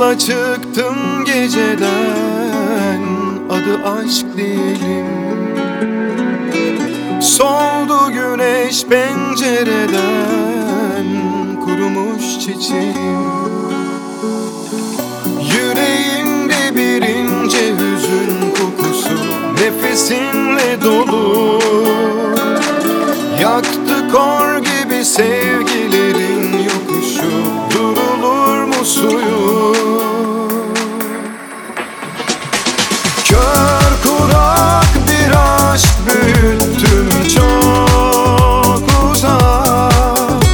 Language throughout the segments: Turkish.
yola çıktım geceden, adı aşk değilim. Soldu güneş pencereden, kurumuş çiçeğim. Yüreğimde bir ince hüzün kokusu, nefesinle dolu. Yaktı kor gibi sevgilerin yokuşu, durulur mu suyu? Kör kurak bir aşk büyüttüm çok uzak.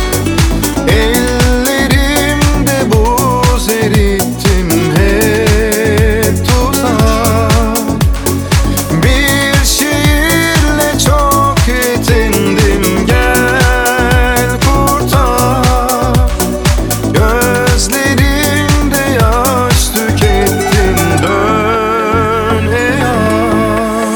Ellerimde buz erittim hep tuzak. Bir şiirle çok yetindim, gel kurtar. Gözlerimde yaş tükettin, dön eğer.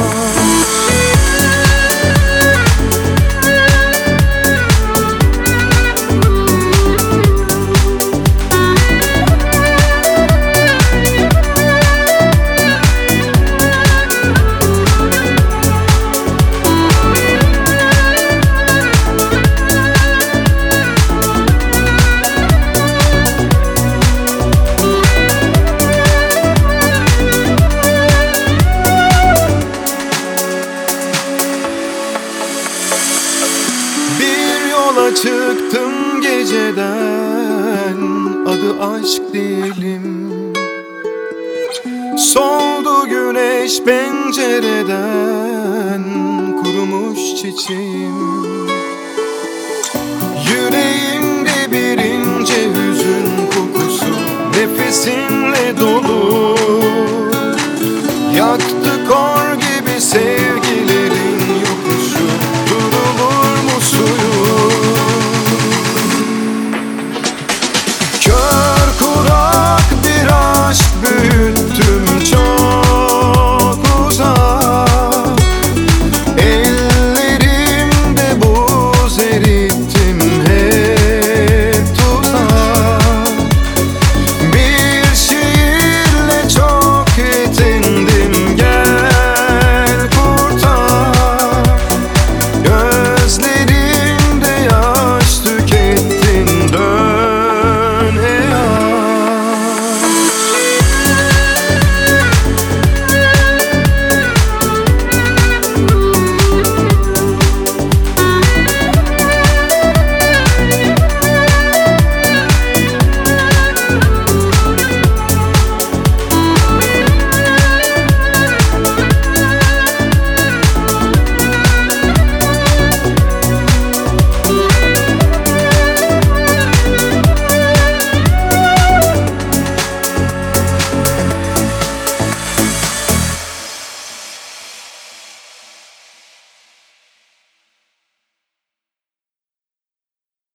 Yola çıktım geceden, adı aşk değilim. Soldu güneş pencereden, kurumuş çiçeğim. Yüreğim